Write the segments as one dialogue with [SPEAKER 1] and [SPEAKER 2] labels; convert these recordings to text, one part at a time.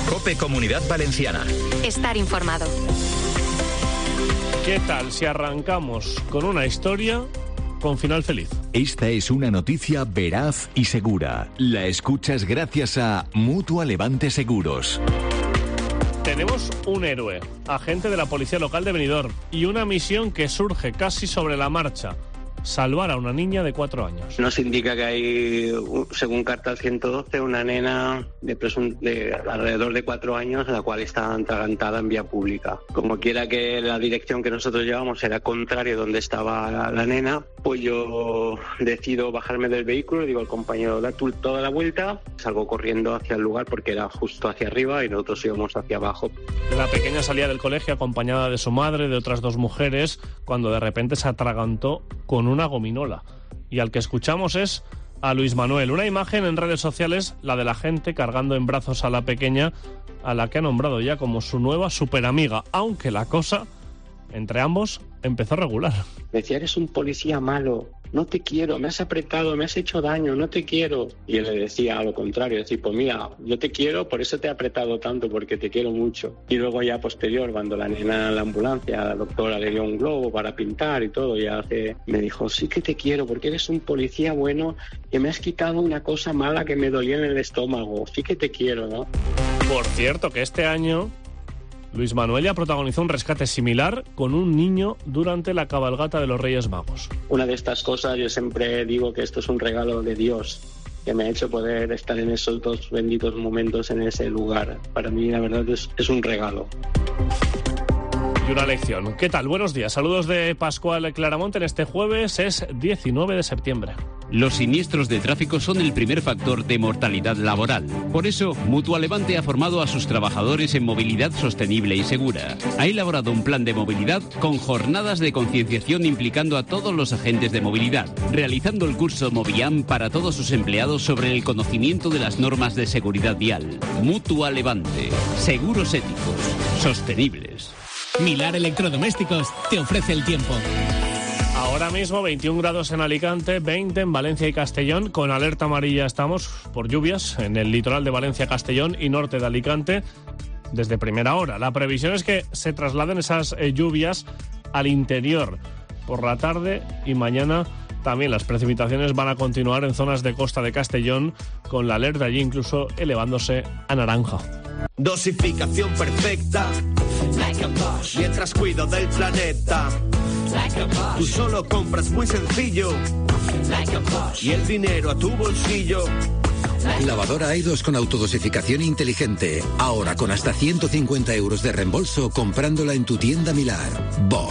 [SPEAKER 1] COPE Comunidad Valenciana.
[SPEAKER 2] Estar informado.
[SPEAKER 3] ¿Qué tal si arrancamos con una historia con final feliz?
[SPEAKER 4] Esta es una noticia veraz y segura. La escuchas gracias a Mutua Levante Seguros.
[SPEAKER 3] Tenemos un héroe, agente de la policía local de Benidorm, y una misión que surge casi sobre la marcha: salvar a una niña de 4 años.
[SPEAKER 5] Nos indica que hay, según carta 112, una nena de alrededor de 4 años, la cual está atragantada en vía pública. Como quiera que la dirección que nosotros llevamos era contrario donde estaba la nena, pues yo decido bajarme del vehículo y digo al compañero, da tú toda la vuelta. Salgo corriendo hacia el lugar porque era justo hacia arriba y nosotros íbamos hacia abajo.
[SPEAKER 3] La pequeña salía del colegio acompañada de su madre, de otras 2 mujeres, cuando de repente se atragantó con una gominola. Y al que escuchamos es a Luis Manuel. Una imagen en redes sociales, la de la gente cargando en brazos a la pequeña, a la que ha nombrado ya como su nueva superamiga, aunque la cosa entre ambos empezó regular.
[SPEAKER 5] Me decía, eres un policía malo, no te quiero, me has apretado, me has hecho daño, no te quiero. Y él le decía a lo contrario, decir, pues mira, yo te quiero, por eso te he apretado tanto, porque te quiero mucho. Y luego ya posterior, cuando la nena en la ambulancia, la doctora le dio un globo para pintar y todo, me dijo, sí que te quiero, porque eres un policía bueno que me has quitado una cosa mala que me dolía en el estómago, sí que te quiero, ¿no?
[SPEAKER 3] Por cierto, que este año Luis Manuel ya protagonizó un rescate similar con un niño durante la cabalgata de los Reyes Magos.
[SPEAKER 5] Una de estas cosas, yo siempre digo que esto es un regalo de Dios, que me ha hecho poder estar en esos 2 benditos momentos en ese lugar. Para mí, la verdad, es un regalo.
[SPEAKER 3] Y una lección. ¿Qué tal? Buenos días. Saludos de Pascual Claramonte. En este jueves es 19 de septiembre.
[SPEAKER 6] Los siniestros de tráfico son el primer factor de mortalidad laboral. Por eso, Mutua Levante ha formado a sus trabajadores en movilidad sostenible y segura. Ha elaborado un plan de movilidad con jornadas de concienciación implicando a todos los agentes de movilidad, realizando el curso Moviam para todos sus empleados sobre el conocimiento de las normas de seguridad vial. Mutua Levante. Seguros éticos. Sostenibles.
[SPEAKER 7] Milar Electrodomésticos te ofrece el tiempo.
[SPEAKER 3] Ahora mismo 21 grados en Alicante, 20 en Valencia y Castellón. Con alerta amarilla estamos por lluvias en el litoral de Valencia, Castellón y norte de Alicante desde primera hora. La previsión es que se trasladen esas lluvias al interior por la tarde y mañana. También las precipitaciones van a continuar en zonas de costa de Castellón, con la alerta allí incluso elevándose a naranja.
[SPEAKER 8] Dosificación perfecta, mientras cuido del planeta. Tú solo compras muy sencillo y el dinero a tu bolsillo.
[SPEAKER 9] Lavadora Aidos con autodosificación inteligente. Ahora con hasta 150 euros de reembolso comprándola en tu tienda Milar. Bosch.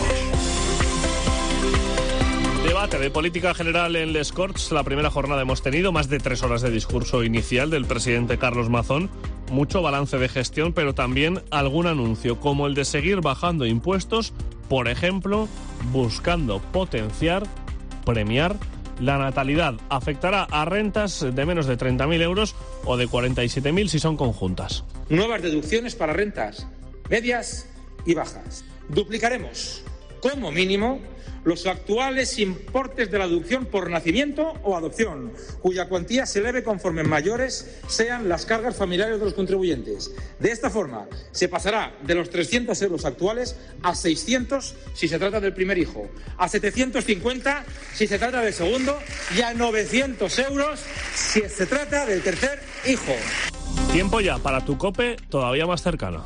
[SPEAKER 3] Debate de política general en Les Corts. La primera jornada hemos tenido más de 3 horas de discurso inicial del presidente Carlos Mazón. Mucho balance de gestión, pero también algún anuncio, como el de seguir bajando impuestos, por ejemplo, buscando premiar la natalidad. Afectará a rentas de menos de 30.000 euros o de 47.000 si son conjuntas.
[SPEAKER 10] Nuevas deducciones para rentas medias y bajas. Duplicaremos, como mínimo, los actuales importes de la deducción por nacimiento o adopción, cuya cuantía se eleve conforme mayores sean las cargas familiares de los contribuyentes. De esta forma, se pasará de los 300 euros actuales a 600 si se trata del primer hijo, a 750 si se trata del segundo y a 900 euros si se trata del tercer hijo.
[SPEAKER 3] Tiempo ya para tu COPE todavía más cercano.